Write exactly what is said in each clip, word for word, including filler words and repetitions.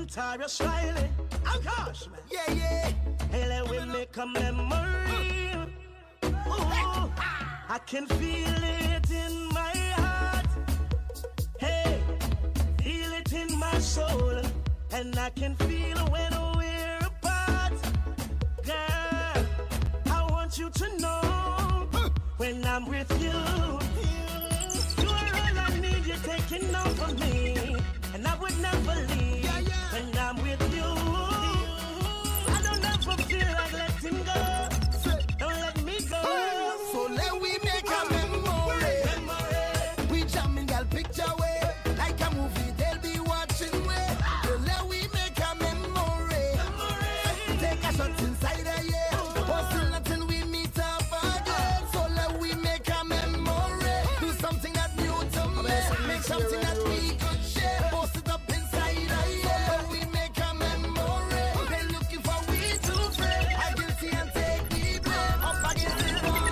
Notorious Riley. Oh gosh, man. Yeah, yeah. Hey, let we make a memory. Ooh, I can feel it in my heart. Hey, feel it in my soul. And I can feel when we're apart. Girl, I want you to know when I'm with you, you're all I need. You're taking over me, and I would never leave. When I'm with you, I don't ever feel like letting go. Don't let me go. So let we make a memory. We jamming girl picture way like a movie. They'll be watching way. So let we make a memory. Take a shot inside a year. Hustle until we meet up again. So let we make a memory. Do something that new to me. Make something that we could share. Post it up inside a year. So let we make a memory. They looking for we to friend. I guilty and take the blame. Up against the wall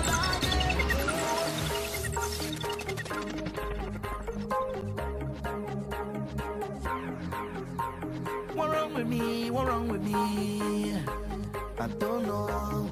again. What wrong with me? What wrong with me? I don't know.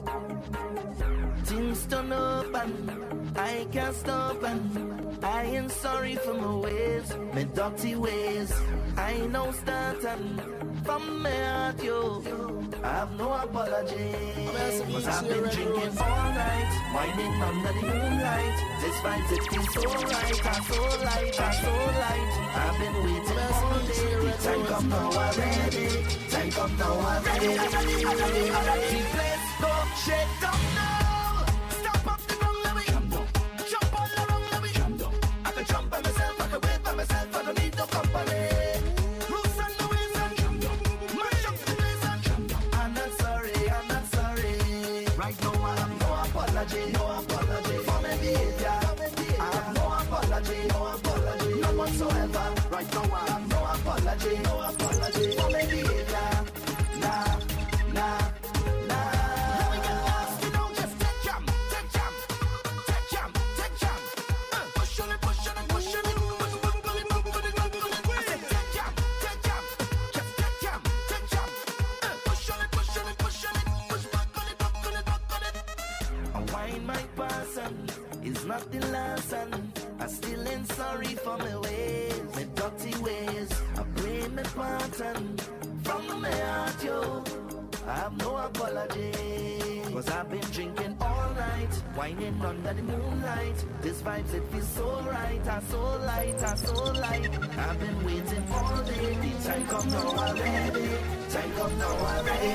Things turn up and I can't stop and I ain't sorry for my ways, my dirty ways. I know starting from my heart, yo. I have no apology. Cause I've been drinking all night, whining under the moonlight. This vibes, it feels so right, I'm so light, I'm so light. I've been waiting all day. Time come now already. Time come now already. The place go shake down now. Stop up the wrong let me jump all around let me I can jump by myself, I can wait by myself. I don't need no company. Rules and the ways and mash up the place and I'm not sorry, I'm not sorry. Right now I have no apology, no apology for my behavior. I have no apology, no apology, none whatsoever. Right now I have no apology, no apology for my behavior. Nah, nah, nah. Let me get lost, you know, just take jam, take jam, take jam, take jam. Uh, push on it, push on it, push on it, push, push, push it, push, push it, push, push it. I said take jam, take jam, just take jam, take jam. Uh, push on it, push on it, push on it, push, back on it, back on it, back on it. I wind my person, it's not the last and I still ain't sorry for my ways, my dirty ways. I blame my pattern from my heart, yo. I have no apology. Cause I've been drinking all night, whining under the moonlight. This vibes, it feels so right, I'm so light, I'm so light. I've been waiting all day, the time come now already. Time come now already.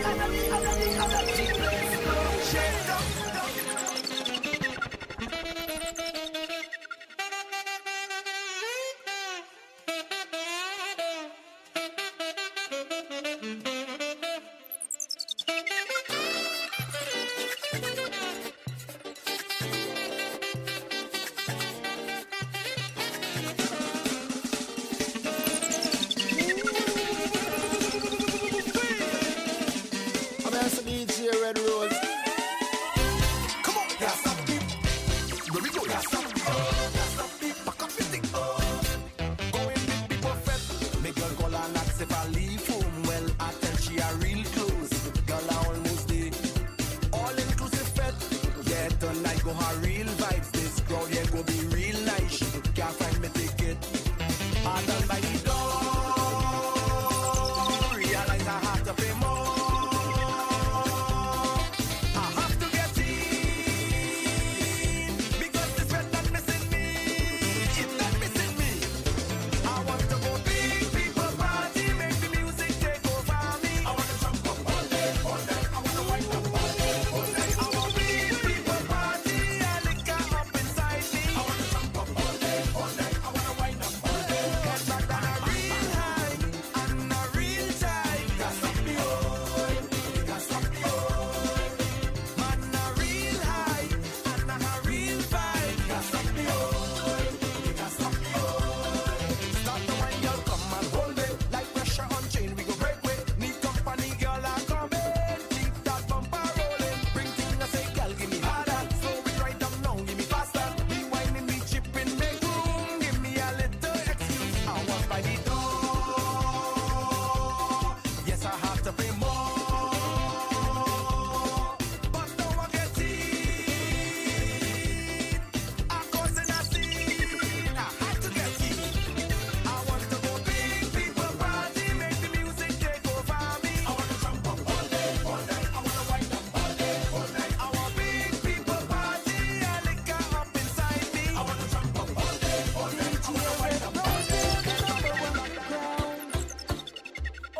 Let's go, shake up. Get back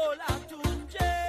Olatunji.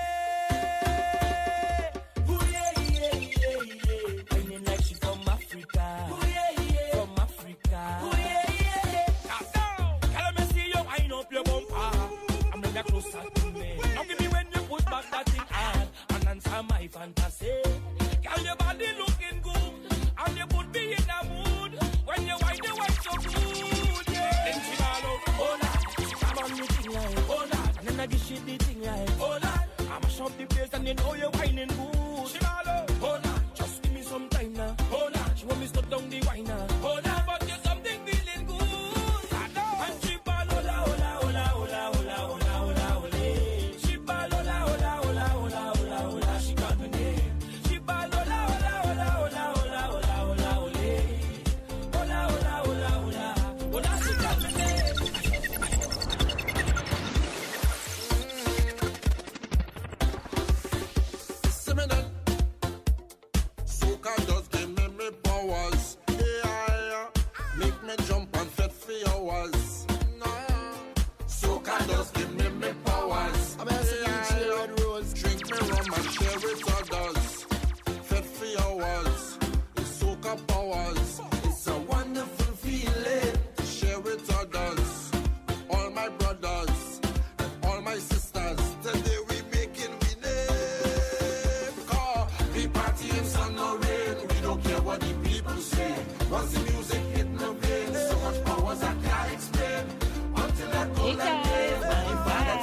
Ooh yeah yeah yeah yeah. Feeling like she from Africa. Ooh yeah yeah. From Africa. Ooh yeah yeah. Calm down. Tell me see you wind up your bumper. I'm bring you closer to me. Now give me when you put back that thing on and answer my fantasy. Girl, your body looking good and you put me in a mood when you wind you wind so good. Yeah. Then she all over. Oh Lord, come on me thing like oh Lord, and then I give she the thing like oh Lord. I mash up the place and you know you're whining good. She all over. Oh Lord, just give me some time now. Oh Lord, she want me stop down the wine now. Oh Lord, but you something feeling good. I know. And she ball hola hola hola hola hola hola hola hola. She ball hola hola hola hola hola hola. She got me name. She ball hola hola hola hola hola hola hola hola. Hola hola hola hola hola. She got me name. Soca just give me me powers. Yeah, make me jump and fit for hours. Nah. Soca just give me me powers. Yeah, drink me rum and share with others. Fit for hours. It's soca powers. It's a wonderful feeling to share with others. All my brothers and all my sisters. Today we making we name. Car, we partying sun no rain. We don't care what the people say. Once the music hit my veins, so much powers I can't explain. Until I go Hey like guys, this, I'm back.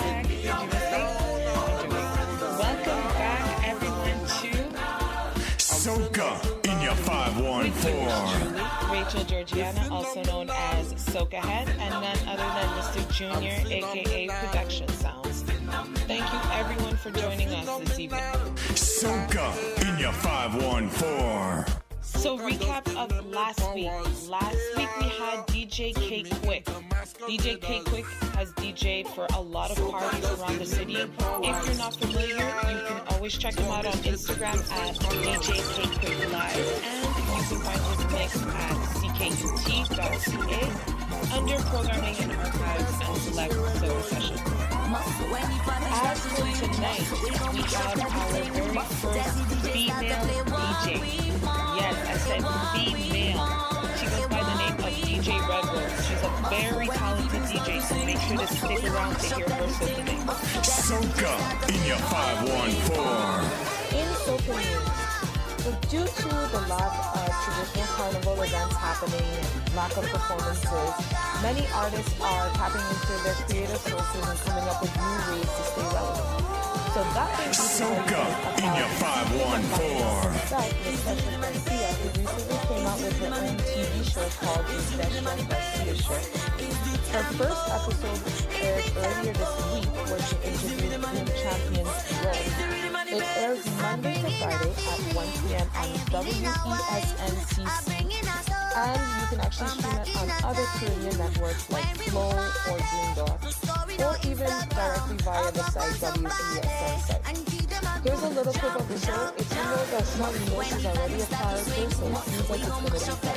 Welcome back, everyone, to Soca in your five one four. Rachel Georgiana, also known as Soca Head, and none other than Mister Junior, aka Production Sounds. Thank you, everyone, for joining us this evening. Soca in your five one four. So, recap of last week. Last week we had D J K Quick. D J K Quick has D J'd for a lot of parties around the city. If you're not familiar, you can always check him out on Instagram at D J K Quick Live, and you can find his mix at c k u t dot c a under programming and archives and select soca sessions. As for tonight, we have our very first female D J. Yes, I said female. She goes by the name of D J Red Rose. She's a very talented D J, so make sure to stick around to hear her soca mix. Soca in your five one four. In soca news, so due to the lack of traditional carnival events happening and lack of performances, many artists are tapping into their creative sources and coming up with new ways to stay relevant. So that brings me to Soca in your five one four. Miss Session Garcia, who recently came out with her own T V show called The Session Garcia Show. Her first episode aired earlier this week, where she interviewed team champions Rose. It airs Monday to Friday at one p.m. on W E S N C C, and you can actually stream it on other Caribbean networks like Flow or Boondocks, or even directly via the site W E S N site. Here's a little clip of the show. If you know that Sean Moore is already a character, so it seems like it's going to be fun.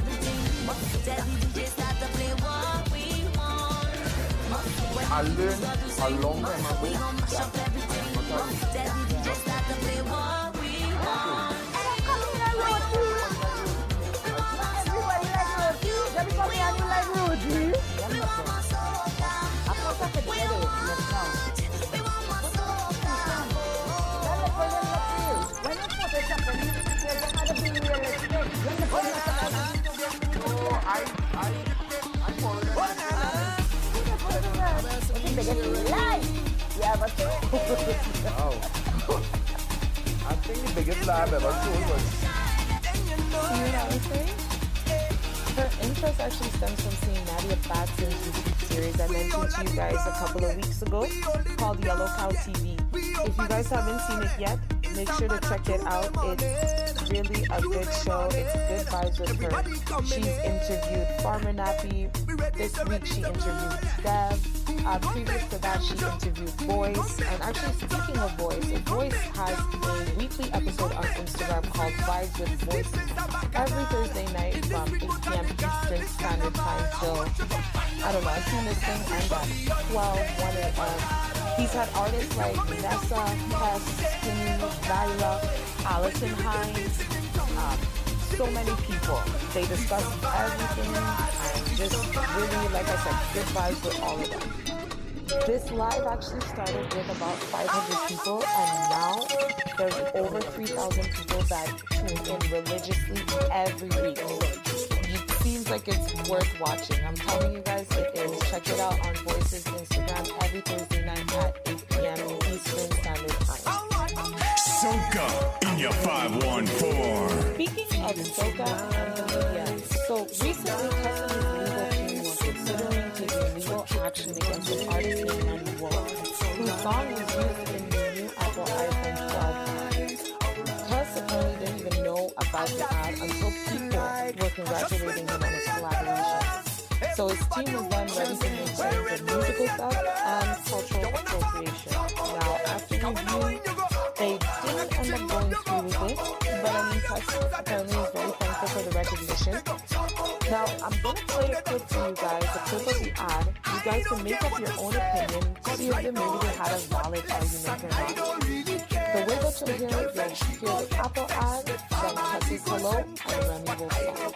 I learned a long time ago Wow. I think the biggest lie I've ever told was. See what I was saying? Her interest actually stems from seeing Nadia Batson's YouTube series I mentioned to you guys a couple of weeks ago called Yellow Cow T V. If you guys haven't seen it yet, make sure to check it out. It's really a good show. It's good vibes with her. She's interviewed Farmer Nappy. This week she interviewed Dev. Uh, previous to that, she interviewed Voice. And actually, speaking of Voice, Voice has a weekly episode on Instagram called Vibes with Voice. Every Thursday night from eight p.m. Eastern Standard Time till, I don't know, I've seen this thing and at twelve, one a.m. He's had artists like Nessa, Hess, Skinny, Nyla, Allison Hines, um, so many people. They discuss everything and just really, like I said, good vibes with all of them. This live actually started with about five hundred people, and now there's over three thousand people that tune in religiously every week. It seems like it's worth watching. I'm telling you guys it is. Check it out on Voices Instagram every Thursday night at eight p.m. Eastern Standard Time. Soca in your five one four. Speaking of Soca and the media, so recently Customs legal team was considering taking legal action against an artist named Randy Wolf, whose song was used in the new Apple iPhone twelve ad. Cuss apparently didn't even know about the ad until people were congratulating him on his collaboration. So his team was then ready to make claims of musical theft and cultural appropriation. Now, after review, they didn't end up going through with it, but I mean, Cuss apparently is very thankful for the recognition. Now, I'm going to play a clip for you guys, a clip of the ad. You guys can make up your own opinion, see if they maybe they had a valid argument or not. The way that you'll hear it, you'll hear the Apple ad, then Cuss's Hello, and Remy will follow.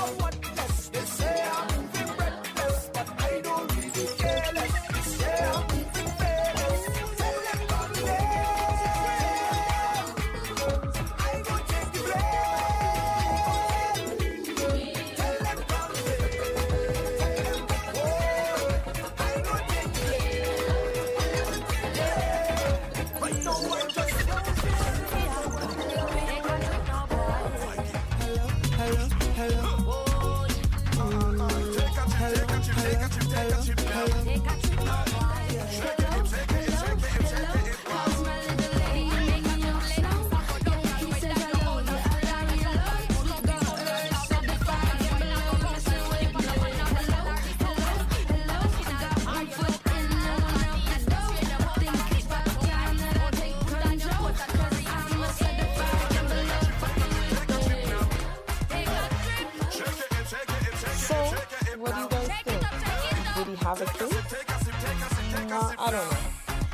Have a clue? No, I don't know.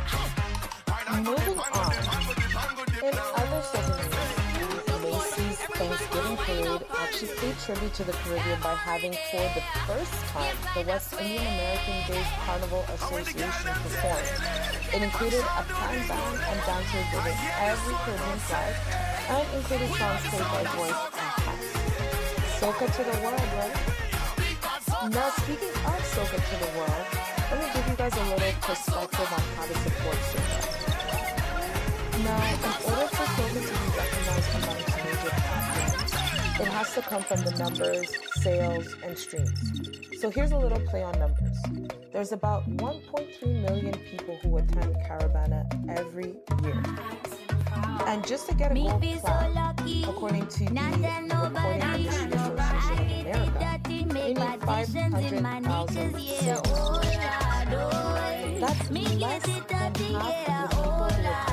Moving on. In other Southern news, Macy's Thanksgiving Parade actually paid tribute to the Caribbean by having, for the first time, the West Indian American Days Carnival Association perform. It included a pan band and dancers within every Caribbean flag, and included songs played by Voice and Cass. Soca to the world, right? Now, speaking of Soca to the world, let me give you guys a little perspective on how to support Soca. Now, in order for Soca to be recognized amongst major platforms, it has to come from the numbers, sales, and streams. So here's a little play on numbers. There's about one point three million people who attend Caravana every year. And just to get a gold plaque, according to the Recording Industry Association of America, they need five hundred thousand sales. That's less than half of the people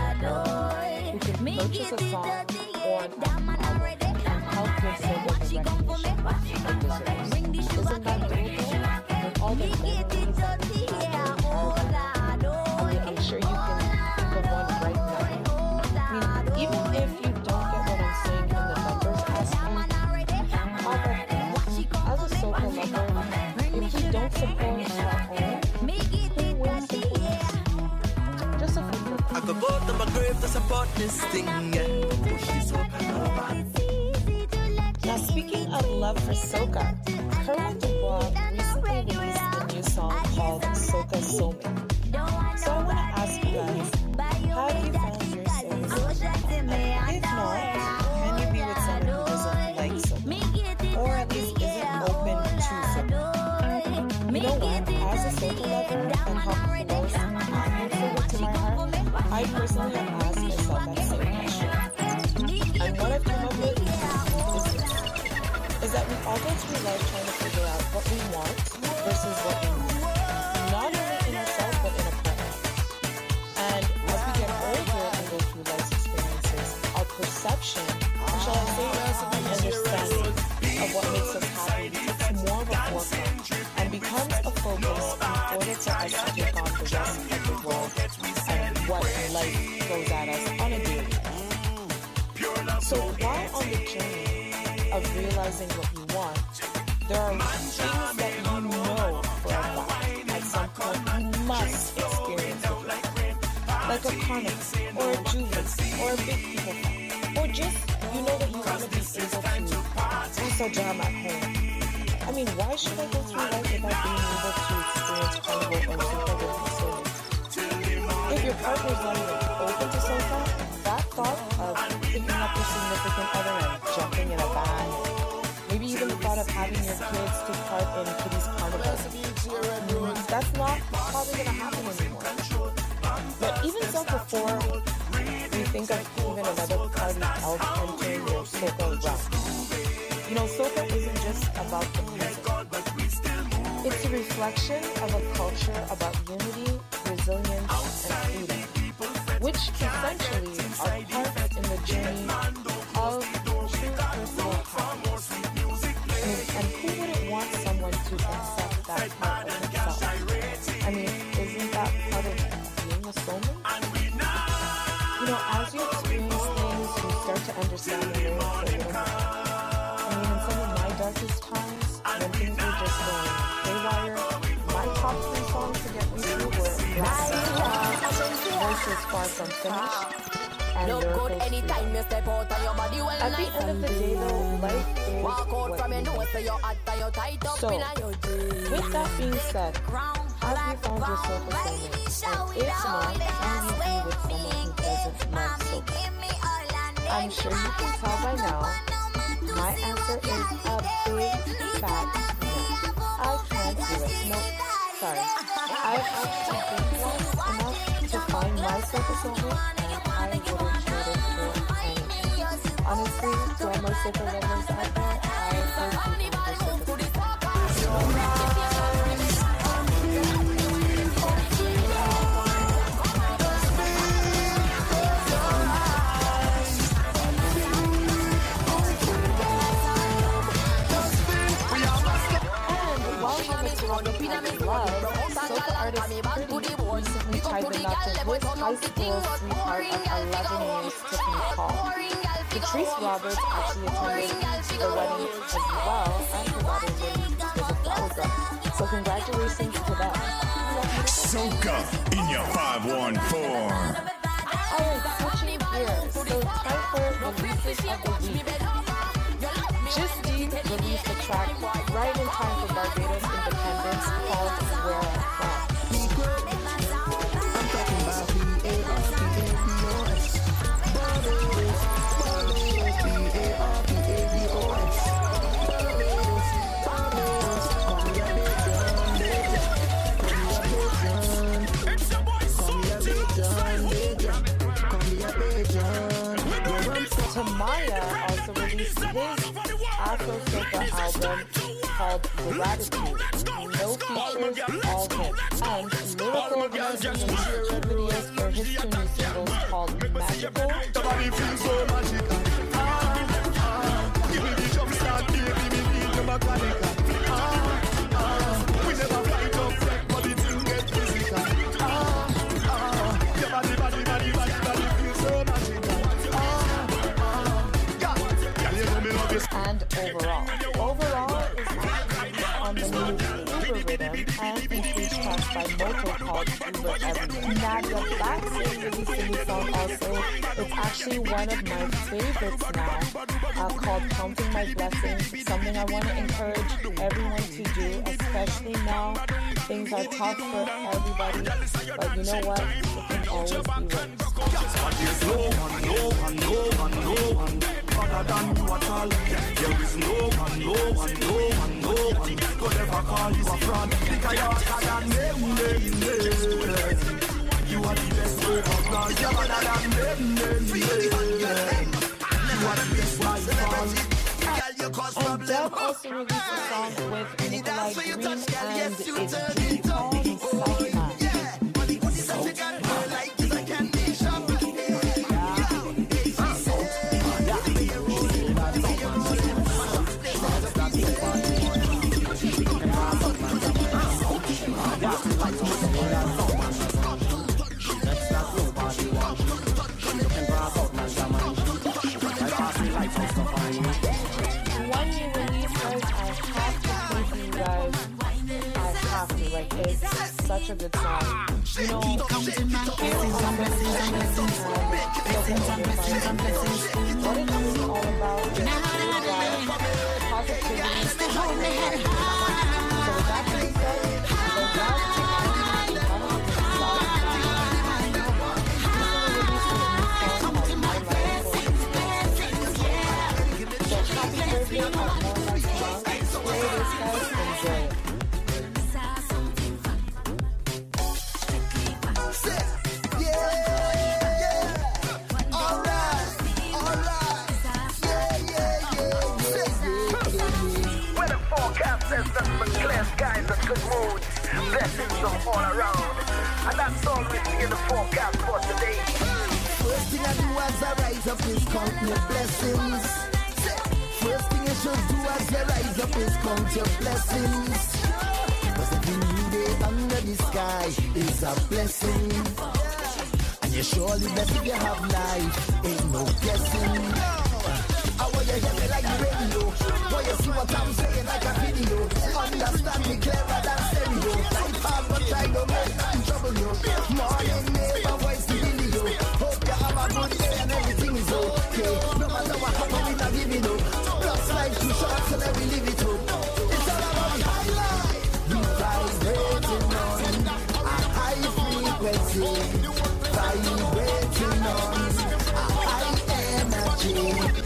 who can purchase a song or an album and help give Soca the recognition it deserves. Isn't that beautiful? With all the memories that we have in Caravana, I mean, I'm sure you can think of one right now. I mean, even if you don't get what I'm saying in the numbers aspect, however, as a Soca lover, if you don't support our own, who will support us? Just a few more. I could go to my grave to support this thing, yeah. Push this Soca over. Now, speaking of love for Soca, Kerwin Dubois recently released a new song called Soca Soulmate. So I want to ask you guys, have you found your soulmate? If not, can you be with someone who doesn't like Soca? Or at least isn't open to Soca? You know what? As a Soca lover and how close I am Soca to my heart, I personally have asked myself that same question. And what I've come up with is this. Is that we all go through life trying to figure out what we want versus what we need. Not only in ourselves, but in a partner. And as we get older and go through life's experiences, our perception, or shall I say, understanding of what makes us happy takes more of a forefront and becomes a focus in order for us to take on the rest of the world and life throws at us on a daily basis. So while on the journey of realizing what you want, there are things that you know for a fact at some point you must experience with life. Like a carnival, or a juvenile, or a big people park, or just, you know that you want to be able to pass a jam at home. I mean, why should I go through life without being able to experience carnival or super with soulmates? If your partner's not even open to sofa, that thought of picking up your significant other and jumping in a van, maybe even the thought of having your kids take part in kiddies carnivals, that's not probably going to happen anymore. But even so, before we think of even another party else entering your soca realm, you know, soca isn't just about the music. It's a reflection of a culture about unity, resilience, and freedom, which essentially are parts in the journey of true personal happiness. And, and who wouldn't want someone to accept that part of themselves? I mean, isn't that part of being a soulmate? You know, as you experience things, you start to understand the lyrics a little more. I mean, in some of my darkest times, when things were just going haywire, my top three songs to get me through were Voices Far From Finished and Lyrical Freedom. At the end of the day, though, life is what you make. So, with that being said, have you found yourself a soulmate? And if not, can you be with someone who doesn't love soca? I'm sure you can tell by now, my answer is a big fat no. I can't do it. No, sorry. I've actually been close enough to find myself a soulmate, and I wouldn't trade it for anything. Honestly, to all my soca lovers out there, I hope you find your soca. Soca artist Pretty recently tied the knot to his high school sweetheart of eleven years, Tiffany Paul. Patrice Roberts actually attended the wedding as well, and provided him with a flower drum. So congratulations to them. Soca in your five one four. Alright, switching gears. So time for releases of the week. Just D released a track right in time for Barbados independence called Where I'm From. Tamaya also released his Afro Soca album called Gratitude. No features, all hits, and lyrical versions and music videos for his two new singles called Magical. Body feels so magical. Ah, ah, give me the jump start, baby, me need the mechanical. Ah, ah, we never fight up set, but the thing get physical. Ah, ah, your body, body, body, body, body feels so magical. Ah, ah, yeah, yeah, you know me love this. And overall, overall is actually on the new Uber Rhythm and includes tracks by Moto called Uber Everything. Nadia Black's releasing the song also. It's actually one of my favorites now, uh, called Counting My Blessings, something I want to encourage everyone to do, especially now. Things are tough for everybody, but you know what? It can always be worse. There's no one, no one, no one, no one other than you at all. There is no one, no one, no one, no one could ever call you a fraud. Because you're better than them, them, them. You are the best overall. You're better than them, them, them. You are the best by far. And Deb also released a song with Nikolai Green and it's G called Psych-Man. That's not nobody. such a good song. You know, keep counting my blessings and blessings and blessings, blessings and blessings and blessings. What it is all about is that positivity is to hold my head high. So with that being said, the last good moods, blessings from all around, and that's all we see in the forecast for today. First thing I do as I rise up is count your blessings. First thing you should do as you rise up is count your blessings. Cause every new day under the sky is a blessing. And you're surely blessed if you have life, ain't no guessing. I want you hear me like the radio. Want you see what I'm saying like a video. Understand me clearer than stereo. Life hard but try to make nothing trouble you. Morning neighbor voice the video. Hope you have a good day and everything is okay. No matter what happens we not give it up. Plus life too short so let me live it up. It's all about the high life. We vibrating on a high frequency. Vibrating on a high energy.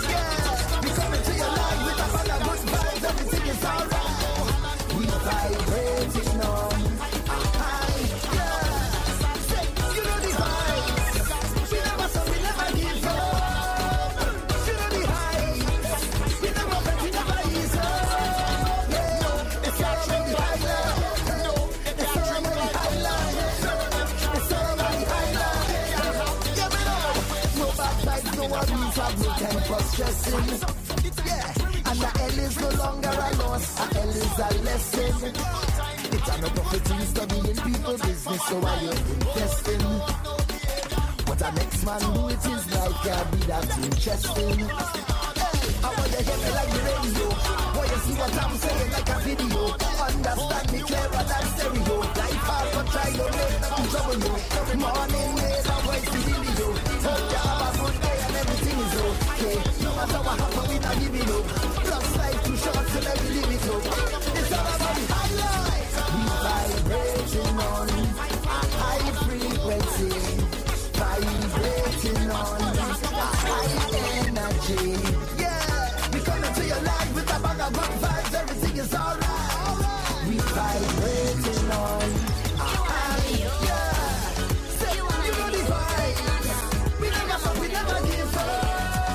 Everything is alright. We vibrating on a high, yeah. You know the vibes. We never stop, we never give up. You know the heights. We never bend, we never ease up. Yeah, it's all about the highlight. It's all about the highlight. It's all about the highlight. Yeah, we know. No bad vibes, no worries, have no time for stressing. And the L is no longer a loss, a L is a lesson. It's an opportunity studying people business, so while you're investing, what a next man do it is like, yeah, be that interesting. Hey, I want you to hear me like the radio. Want you see what I'm saying like a video. Understand me clearer than stereo. Life hard but try to make nothing trouble you. Morning, neighbor, voice the video. Hope you have a good day and everything is okay. No matter what happens, we not give it up. Too short, so let me leave it up. It's all about the high life. We vibrating on a high frequency. Vibrating on a high energy. Yeah, we come into your life with a bag of good vibes. Everything is alright. We vibrating on a high, yeah. Say, you know the vibes. We never stop, we never give up.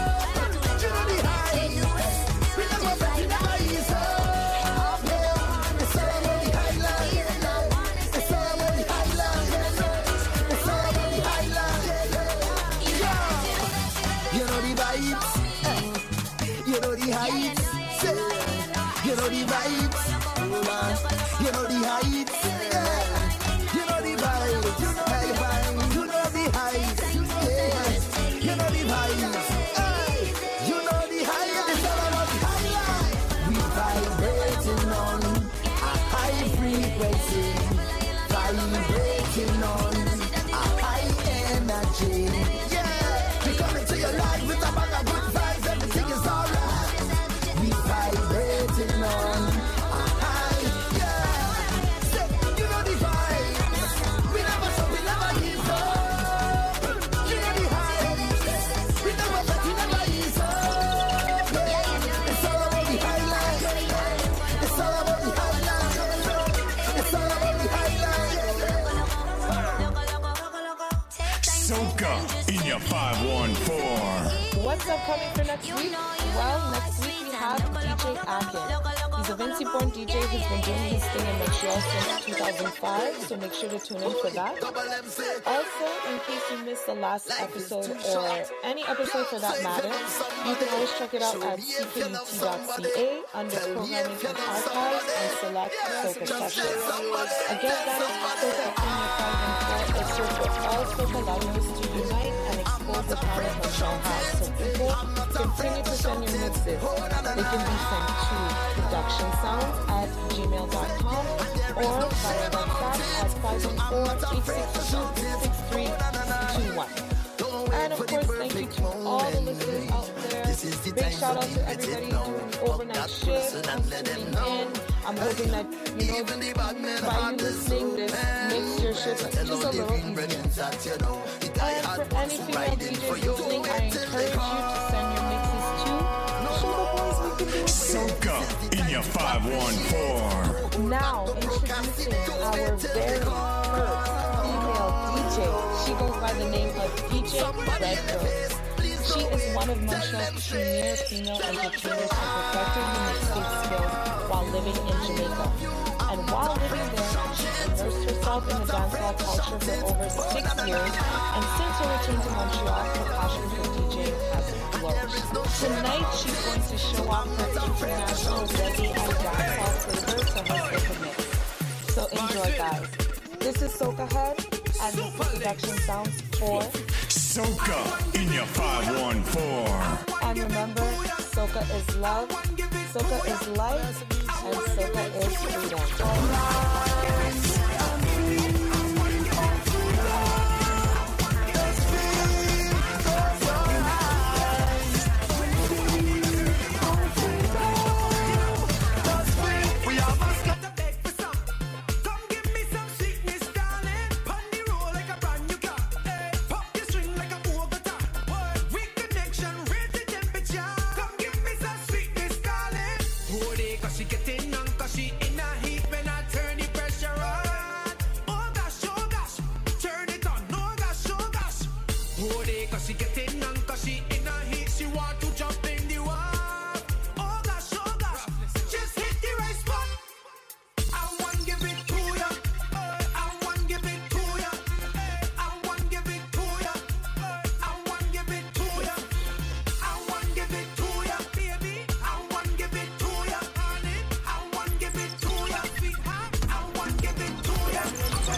Heights, you know the vibes, you know the heights, yeah. You know the vibes, you know the vibes, you know the heights, yeah. You know the vibes, hey. You know the heights, it's all about the high life. We vibrating on a high frequency, vibrating on a high energy, yeah. We come into your life with a bag of good vibes, everything is alright. Vibrating on a high, yeah. Say, you know the vibes. We never stop, we never give up. You know the heights. We never bet, we never ease up. Yeah. It's all about the highlight. It's all about the highlight. It's all about the highlight. Soca in your five one four. What's upcoming for next week? Well, next week we have D J Akin. He's a Vincy-born D J who's been doing his thing in Montreal since two thousand five, so make sure to tune in for that. Also, in case you missed the last episode or any episode for that matter, you can always check it out at c k u t dot c a under Programming and Archives and select Soca Sessions. Again, that is Soca in your five one four, a search for all Soca lovers to unite and expose the talent Montreal has. So people, Continue to send your mixes. They can be sent to production sounds at gmail dot com or via WhatsApp at five one four, eight six two, six three two one. And of course, thank you to all the listeners out there. Big shout out to everybody doing the overnight shift and tuning in. I'm hoping that, you know, by you listening, this makes your shift just a little easier. And for any female D Js listening, I encourage you to send your mixes to Sugar Boys We Can Do It. Soca in your five one four. Now, introducing our very first female D J. She goes by the name of D J Red Girl. She is one of Montreal's premier female entertainers who perfected her mixtape skills while living in Jamaica. And while living there, she immersed herself in the dancehall culture for over six years, and since her return to Montreal, her passion for DJing has flourished. Tonight, she's going to show off her international reggae and dancehall flavor to her Soca mix. So enjoy, guys. This is Soca Head, and this is Production Sounds for Soca in your five one four. And remember, Soca is love, Soca is life, and Soca is freedom.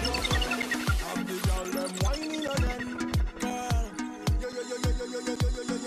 yo, yo, yo, yo, yo, yo, yo.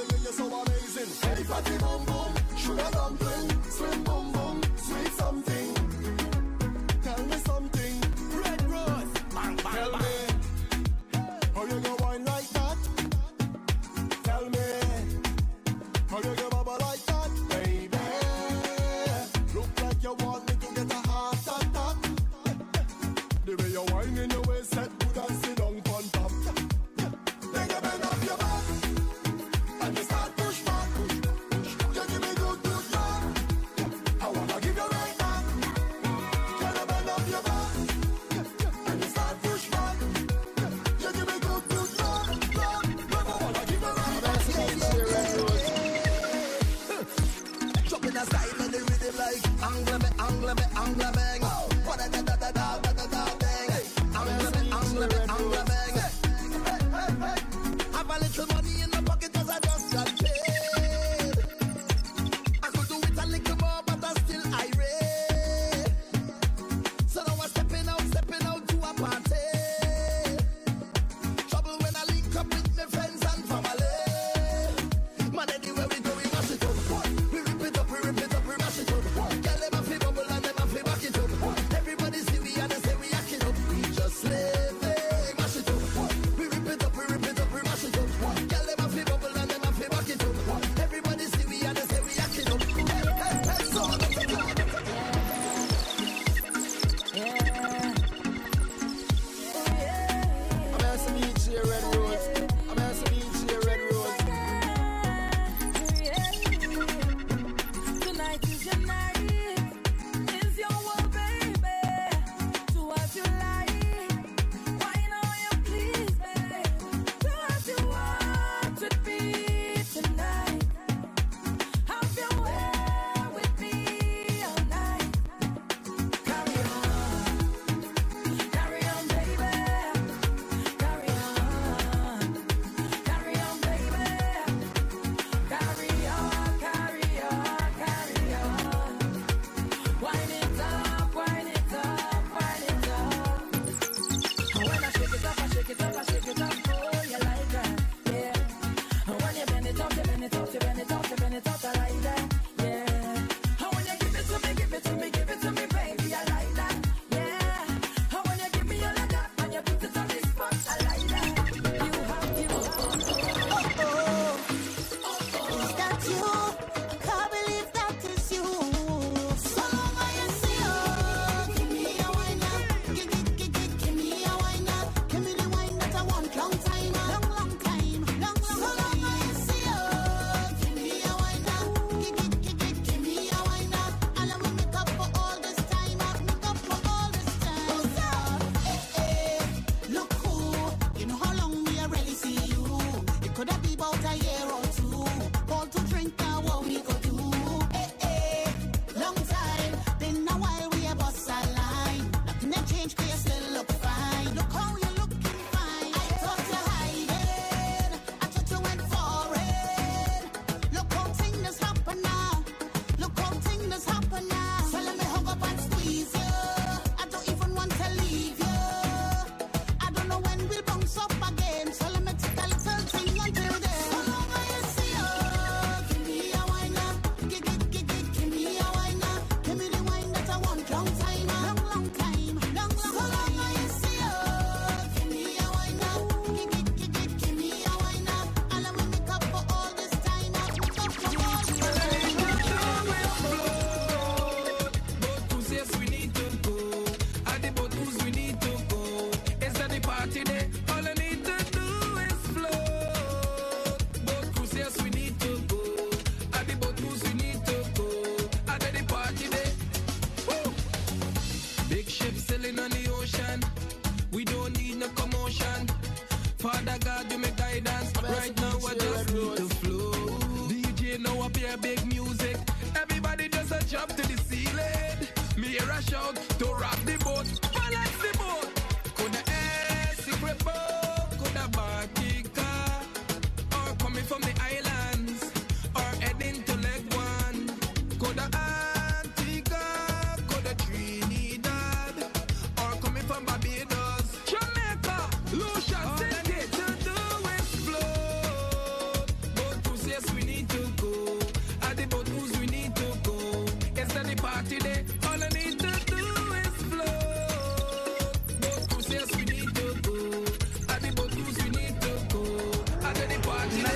hear big music. Everybody just a jump to the ceiling. Me hear a shout to rock the boat, balance the boat. Coulda air secret boat, coulda Bartica, or coming from the islands, or heading to leg one. Coulda Antigua, coulda Trinidad, or coming from Barbados, Jamaica, Lucia. All I need to do is float. Boat cruise, yes we need to go. At the boat cruise we need to go. It's the party day. All I need to do is float. Boat cruise, yes we need to go. At the boat cruise we need to go. At the party day.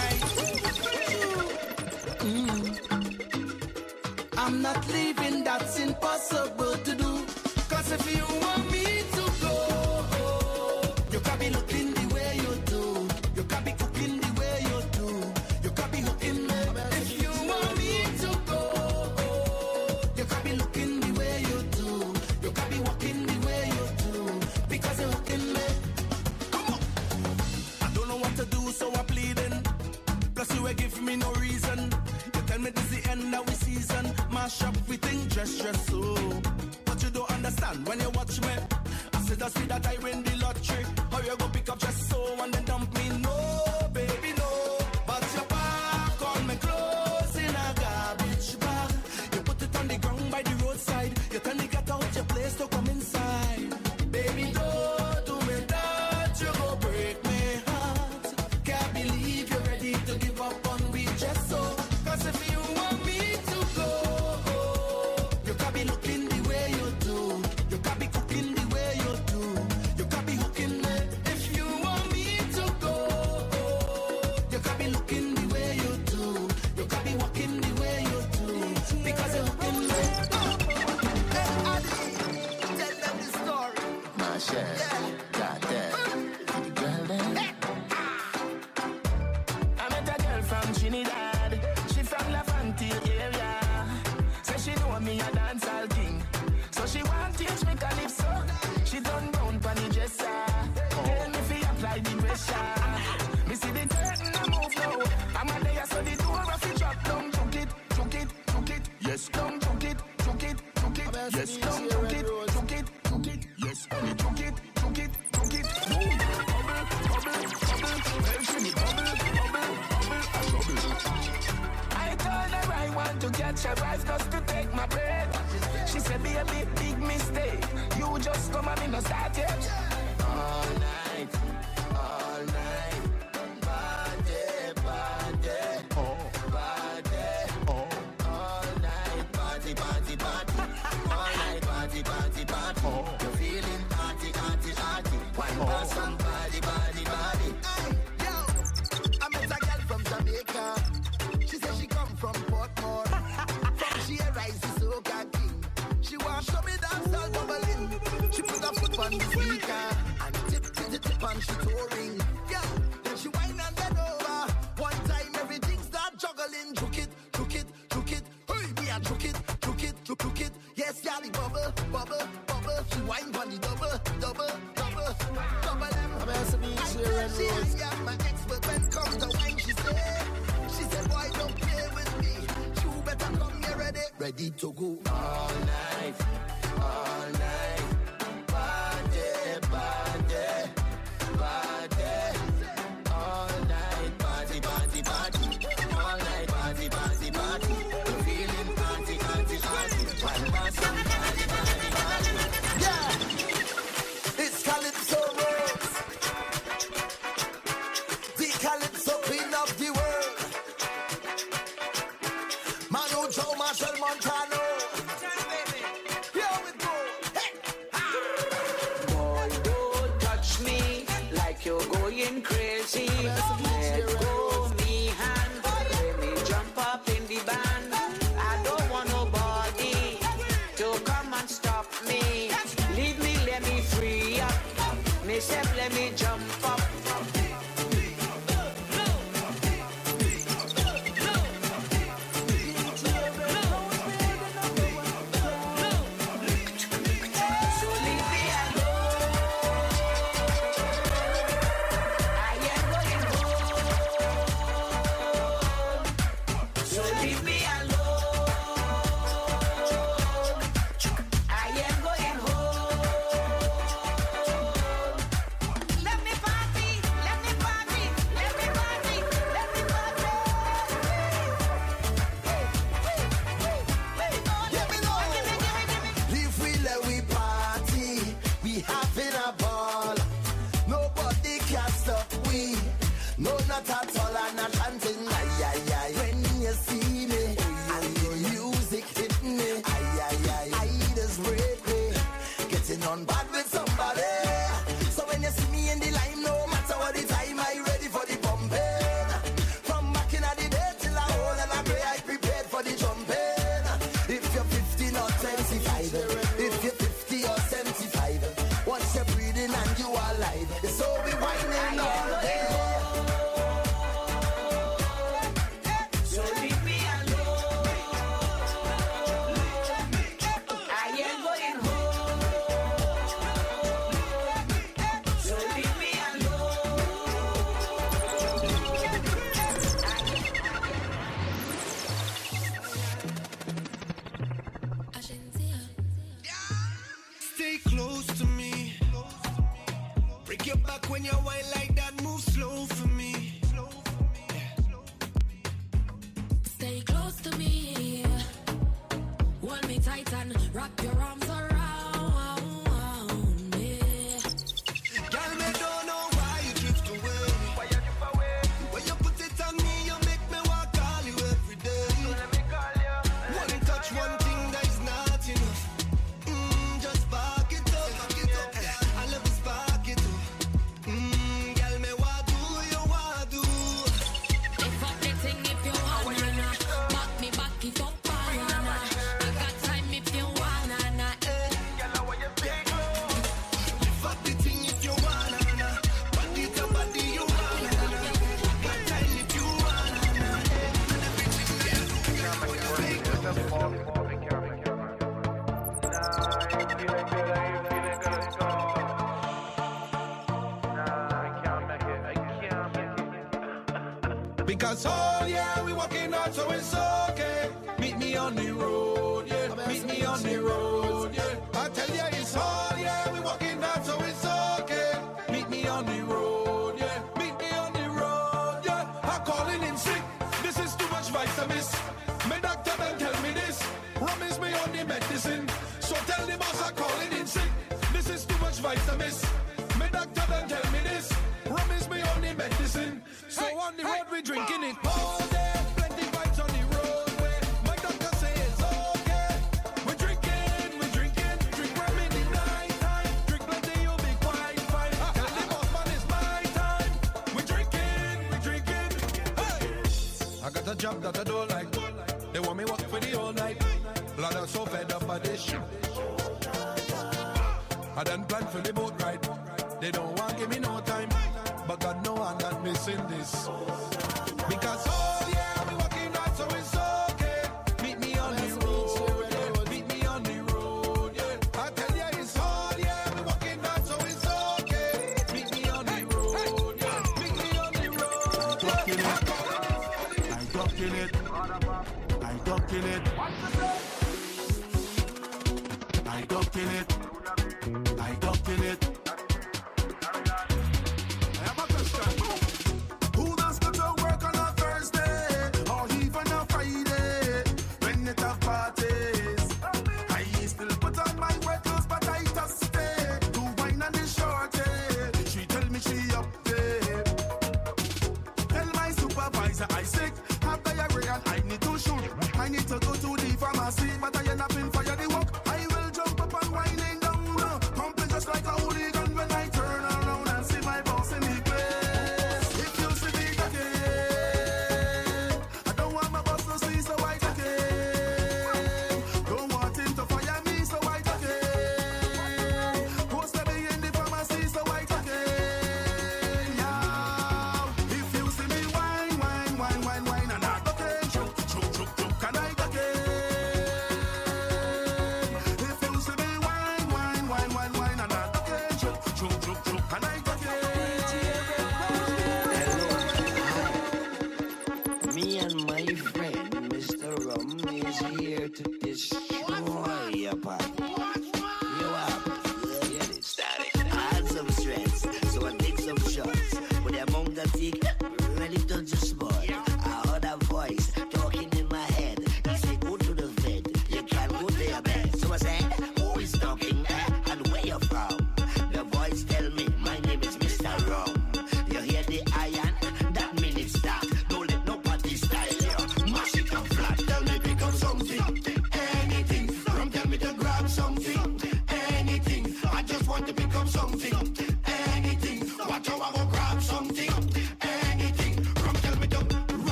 Mm. I'm not leaving, that's impossible to do. Cause if you want me to go, you can't be looking the way you do. You can't be cooking the way you do. You can't be hooking me. If you want me to go, you can't be looking the way you do. You can't be walking the way you do. Because you're hooking me. Come on. I don't know what to do, so I'm pleading. Plus you ain't give me no reason. You tell me this is the end of the season. Mash up, we think dress, dress, so. But you don't understand when you watch me. I said that's me that I win the lottery. How you go pick up just so and then dump me? No, baby, no. But your back on me clothes in a garbage bag. You put it on the ground by the roadside. You tell me get out your place to come inside. Baby, don't do me that. You go break my heart. Can't believe you're ready to give up on me just so. Cause if you want me to go, you can't be looking the way you do. You can't be cooking the way you do. You can't be hooking me. If you want me to go, you can't be looking the way you do. You can't be walking the way you do. Because you're hooking me. Hey, Adi, tell them the story. Masha, goddamn, the girl there. I met a girl from Trinidad. She from Lavante area. Say she know me a dancehall king. So she want teach me calypso. She done round pon the dresser. Tell me fi apply the pressure. Me see the curtain a move now. I'm a there so the door a fi drop down. Took it, took it, took it. Yes, down, took it, took it, took it. Yes, down, took it, took it, took it. Yes, me took it, took it, took it. Bubble, bubble, bubble. Well, she me bubble, bubble, bubble, a bubble. I told her I want to catch a rise just to take my breath. She said, be a big, big mistake. You just come and me no start yet. All night, all night. Party, party, oh, party, oh. All night, party, party, party. All night, party, party, party. Oh. You're feeling party, party, party. One person, party, party, party. Hey, yo, I met a girl from Jamaica. She said she come from Portmore. From she rise the soca king. She want show me dance all bubbling. She put her foot on the speaker and tip, tip, tip, tip and she touring. Yeah, then she whine and then over. One time everything start juggling. Juke it, juke it, juke it. Hey, me a juke it, juke it, juke, juke it. Yes, yeah, the bubble, bubble, bubble. She whine on the double, double, double, double them. I'm asking me I to said she is yeah, my expert when come to wine. She said, she said, boy, don't play with me. You better come here ready, ready to go. All night, all night. Party, party, party. All night, party, party, party. All night, party, party, party. You're feeling party, party, party. One person, party, party, party. Yeah, it's Calypso Rose, the Calypso queen of the world. Manu Joe Marshall Montano. Yo, not at all and not chanting. Ay, ay, ay. When you see me, and the music hit me, ay, ay, ay. I just break me, getting on bad with somebody. So when you see me in the line, no matter what the time, I ready for the pumping. From back in the day till I hold and I pray, I prepared for the jumping. If you're fifteen or twenty-five, if you're fifty or seventy-five, once you're breathing and you are alive, it's all we whining all day. So leave me alone. I ain't going home. So leave me Stay close to me. Break your back when you whine like that. Move slow for me. Stay close to me. Hold me tight and wrap your arms around me. Girl, me don't know why you drift away. Why you drift away? When you put it on me, you make me want to call you every day. So let me call you. One touch, one thing that is not enough. Mm, just spark it up. Spark it up, yeah. I love to spark it up. Mm, girl, me what do you want do? If up the thing if you wanna, back me back it up, banana. I got time if you wanna, eh. Girl, I want you stay close. Lift up the thing if you wanna, nah. Body to body you wanna, nah. Got time if you wanna, nah. And everything that you do, girl, I want you stay close. Because oh yeah, we walking out, so it's okay. Meet me on the road, yeah. Meet me on the road, yeah. I tell ya it's all yeah, we walking out, so it's okay. Meet me on the road, yeah. Meet me on the road, yeah. I'm calling in sick. This is too much vitamins. My doctor done tell me this. Promise me on the medicine. So tell the boss I'm calling in sick. This is too much vitamins. My doctor done tell me this. Promise me on the medicine. So on the road we drinking it all day. Plenty vibes on the roadway. My doctor say it's okay. We're drinking, we're drinking. Drink rum in the night time. Drink plenty, you'll be quite fine. Tell the boss man it's my time. We're drinking, we're drinking. Hey! I got a job that I don't like. They want me work for the whole night. Lord, I'm so fed up by this shit. I done planned for the boat ride. They don't want to give me no time. But God know I'm not missing this. Because oh yeah, we walking out, so it's okay. Meet me on the road, yeah. Meet me on the road, yeah. I tell ya it's all yeah, we walking out, so it's okay. Meet me on the road, yeah. Meet me on the road, yeah. I ducking it. I ducking it. I ducking it. I ducking it. Who does go to work on a Thursday or even a Friday when it have parties? I still put on my wet clothes, but I just stay to wine on the shorty. She tell me she up there. Tell my supervisor I sick, have diarrhea, I need to shoot. I need to go to the pharmacy, but I end up in fire the walk. I will jump up and whining down, pumping just like a hooligan when I turn around and see my boss in the place. If you see me again, I don't want my boss to see, so I take it. Don't want him to fire me, so I take it. Post to be in the pharmacy, so I take it. Yeah. If you see me whine, whine, whine, whine, whine, and I take it, choke, choke, choke, choke, and I take it.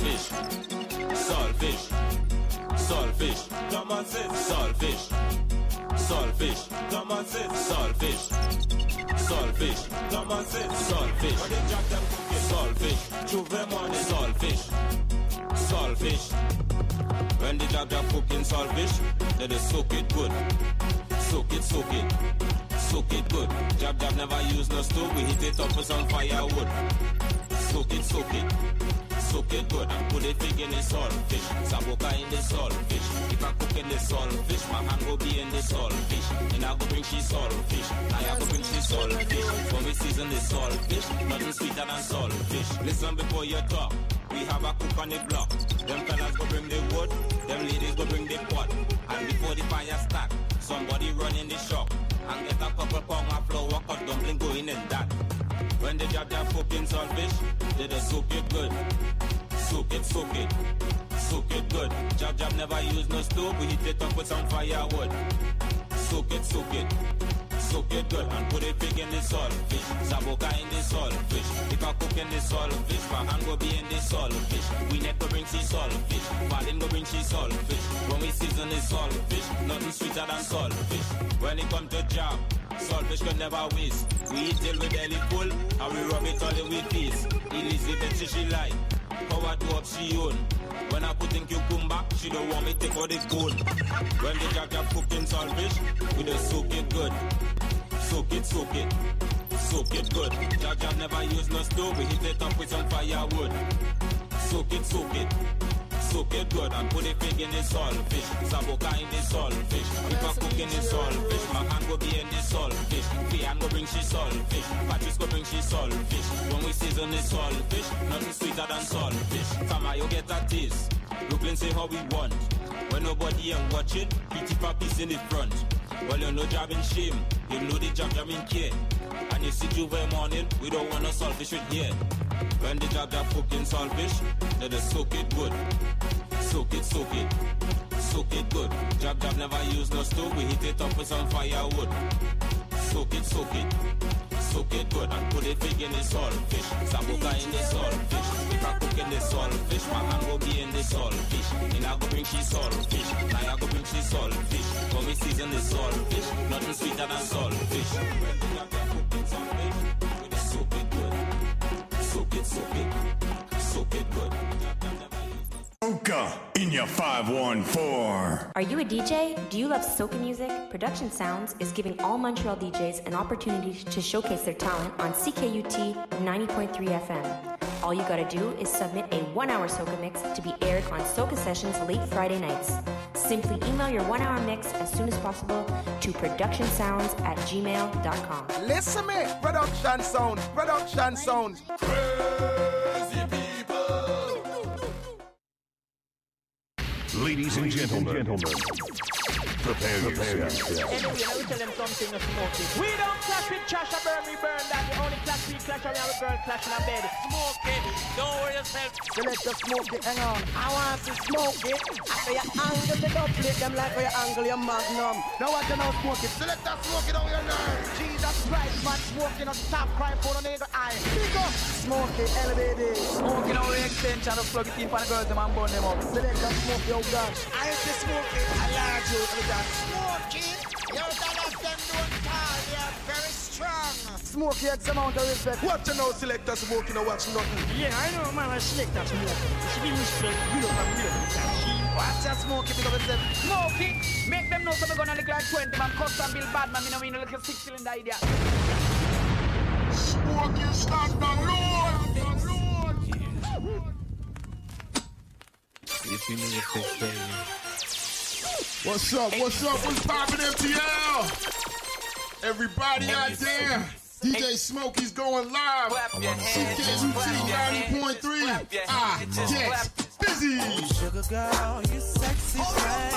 Saltfish, saltfish, saltfish. Come on, sit. Saltfish, saltfish. Come on, sit. Saltfish, saltfish. Come on, sit. Saltfish. When they jack them cooking, saltfish. Chuve them on the saltfish, saltfish. When they jack them cooking saltfish, they just soak it good. Soak it, soak it, soak it good. Jab Jab never use no stove, we hit it up with some firewood. Soak it, soak it, soak it good. And put it big in the saltfish, saboka in the saltfish. If I cook in the saltfish, my hand will be in the saltfish. And I go bring she saltfish, I go bring she saltfish. When we season the saltfish, nothing sweeter than saltfish. Listen before you talk, we have a cook on the block. Them fellas go bring the wood, them ladies go bring the pot. And before the fire start, somebody run in the shop and get a couple pound of flour, cut dumpling going in that. When they Jab Jab cooking saltfish, they just soak it good. Soak it, soak it, soak it good. Jab Jab never use no stove, we heat it up with some firewood. Soak it, soak it, soak it good. And put it big in the saltfish, saboka in the saltfish. If I cook in the saltfish, my hand will be in the saltfish. We net go bring she saltfish, Valin go bring she saltfish. When we season the saltfish, nothing sweeter than saltfish. When it come to Jab, saltfish can never waste. We eat till we belly full, and we rub it all in with peace. Elizabeth she like, power to up she own. When I put in cucumber, she don't want me to take out the bone. When the Jab Jab cooking saltfish, we just soak it good. Soak it, soak it, soak it good. Jab Jab never use no stove, we hit it up with some firewood. Soak it, soak it, soak it good. And put it big in the saltfish, saboka in the saltfish. If I cook in the saltfish, my hand go be in the saltfish. Fian go bring she saltfish, Patrice go bring she saltfish. When we season the saltfish, nothing sweeter than saltfish. Kama you get a taste, Brooklyn say how we want. When nobody ain't watching, P T Papi's in the front. Well, you know Jab in shame, you know the Jab Jab in care. And you see Juve morning, we don't want no saltfish with here. When the Jab Jab cooking saltfish, they just soak it good. Soak it, soak it, soak it good. Jab Jab never use no stove, we hit it up with some firewood. Soak it, soak it, soak it good. And put it big in the saltfish, saboka in the saltfish. If I cook in the saltfish, my hand will be in the saltfish. And I go bring she saltfish, now I go bring she saltfish. When we season the saltfish, nothing sweeter than saltfish. When the Jab Jab cooking saltfish, we just soak it good. Soak it, soak it, soak it good. Jab Jab never use no Soca in your five one four. Are you a D J? Do you love soca music? Production Sounds is giving all Montreal D Js an opportunity to showcase their talent on C K U T ninety point three F M. All you gotta do is submit a one-hour soca mix to be aired on Soca Sessions late Friday nights. Simply email your one-hour mix as soon as possible to productionsounds at gmail dot com. Listen me, Production Sound, Production Sound. Crazy people. Ladies and gentlemen, gentlemen, prepare yourselves. Anyway, I will tell them something of smoking. We don't clash with trash, I burn, we burn that. The only clash we clash around with burn, clash in a bed. Smoke it, don't worry yourself. So let us smoke it, hang on. I want to smoke it. After you angle the double plate, them like where you angle your magnum. Now what you know smoke it? So let us smoke it on your nerves. Jesus Christ, man, smoking on stop crying for the nigga eye. Big up, smoke it, elevated. Smoking on the extension of plug it in for the girls, them and burn them up. So let us smoke your guns. I used to smoke it, I like you, I like Smoking, you don't have them don't call, they are very strong. Smoky X amount of respect. What you know, selector smoking or watch nothing? Yeah, I know, man, I selector smoking. She be respect, we don't have real. Watch that smoking, because it's them. Smoking, make them know so we're gonna look like twenty, man. Custom Bill Badman, me know we know like a six cylinder idea. Smoking, start the load. If you need to stay. What's up? What's up? What's poppin' M T L? Everybody out there, D J Smokey's going live. C K U T ninety point three. I get busy. Sugar girl, you sexy friend.